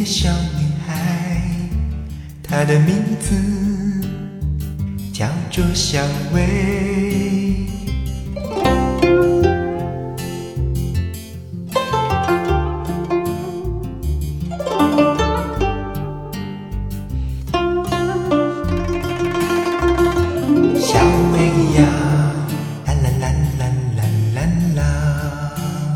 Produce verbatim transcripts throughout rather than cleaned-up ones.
的小女孩，她的名字叫做小薇。小薇呀，啦啦啦啦啦啦啦，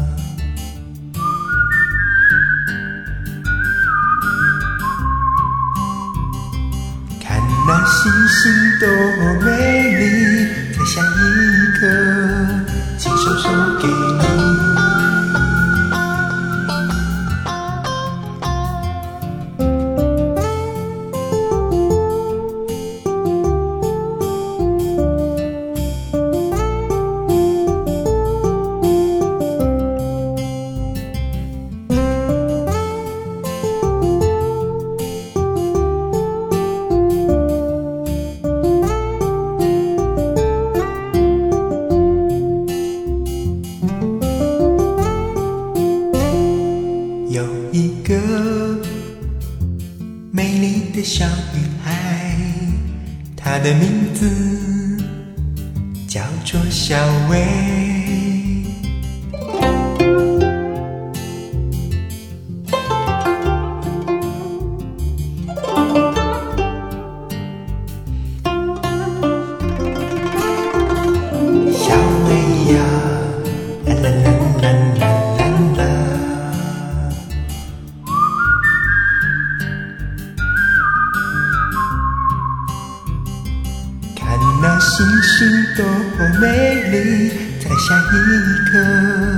看那星星多美丽，摘下一颗，亲手送给你。有一个美丽的小女孩，她的名字叫做小薇。小薇呀，啦啦啦啦啦啦啦，看那星星多美丽，摘下一颗，